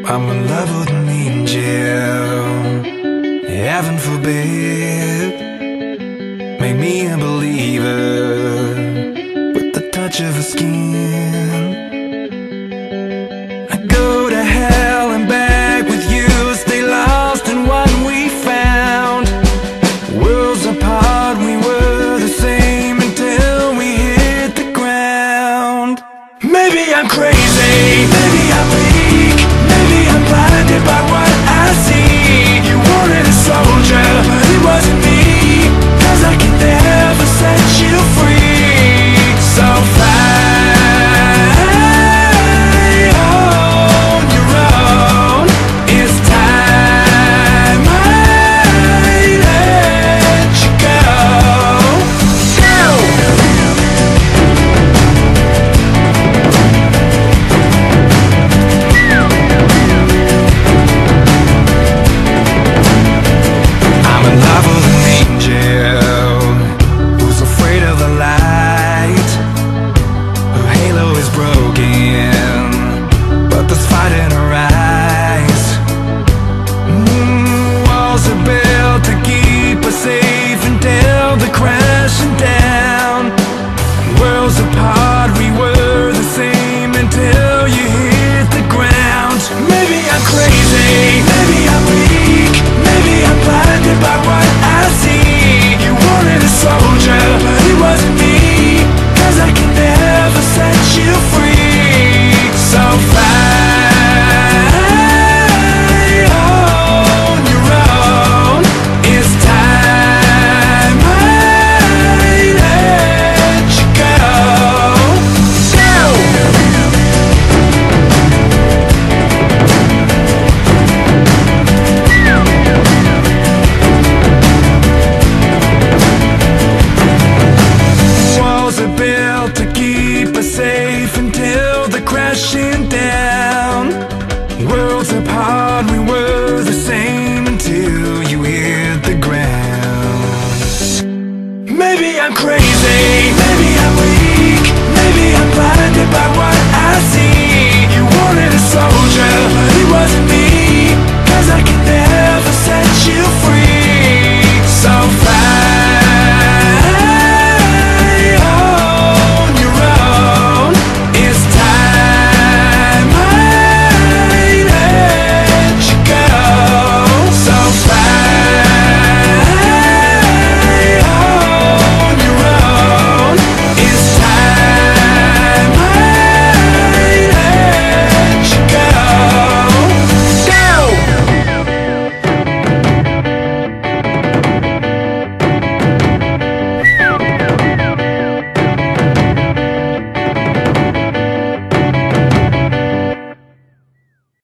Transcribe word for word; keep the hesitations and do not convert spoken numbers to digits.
I'm in love with an angel, heaven forbid. Make me a believer with the touch of her skin. I go to hell and back with you, stay lost in what we found. Worlds apart, we were the same until we hit the ground. Maybe I'm crazy, maybe I'm weak, maybe I'm blinded by what I see. You wanted a soldier, but it wasn't me, 'cause I can never set you free. So fly on your own. It's time I let you go. Go! I'm in love with an angel who's afraid of the light. Her halo is broken, but there's fight in her eyes. Mm, walls are built to keep us safe until they're crashing down. Worlds apart,